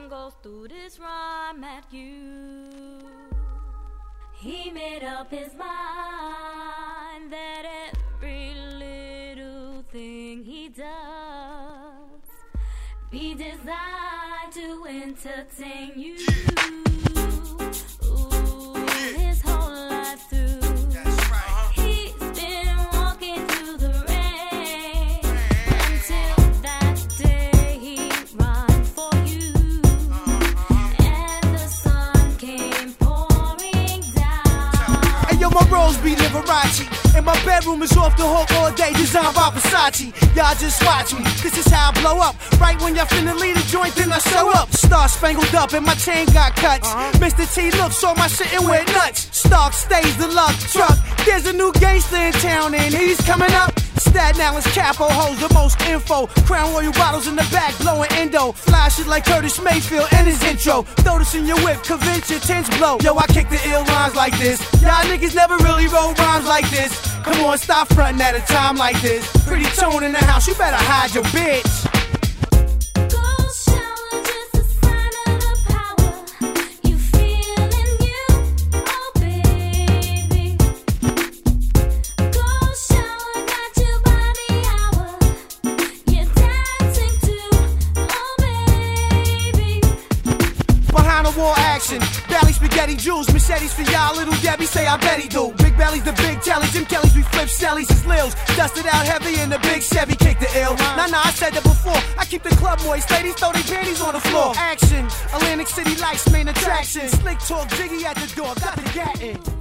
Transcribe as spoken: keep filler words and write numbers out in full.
gon' go through this rhyme at you. He made up his mind that every little thing he does be designed to entertain you. Ooh, his whole life through. That's right. He's been walking through the rain until that day he rhymed for you. And the sun came pouring down. Hey yo, my rolls be Liberace, and my bedroom is off the hook all day, designed by Versace. Y'all just watch me, this is how I blow up. Right when y'all finna leave the joint, then I show up. Star spangled up and my chain got cuts. Uh-huh. Mister T looks on my shit and went nuts. Stark stays the luck truck. There's a new gangster in town and he's coming up. Staten Island's capo holds the most info. Crown Royal bottles in the back, blowing endo. Fly shit like Curtis Mayfield and his intro. Throw this in your whip, convince your tents blow. Yo, I kick the ill rhymes like this. Y'all niggas never really wrote rhymes like this. Come on, stop frontin' at a time like this. Pretty tone in the house, you better hide your bitch. War action, belly spaghetti jewels, machetes for y'all, little Debbie say I bet he do. Big belly's the big telly, Jim Kelly's we flip sellies, his lils, dusted out heavy in the big Chevy, kick the ill. Nah, nah, I said that before, I keep the club moist, ladies throw their panties on the floor. Action, Atlantic City Lights, main attraction, slick talk, Jiggy at the door, got the gat in.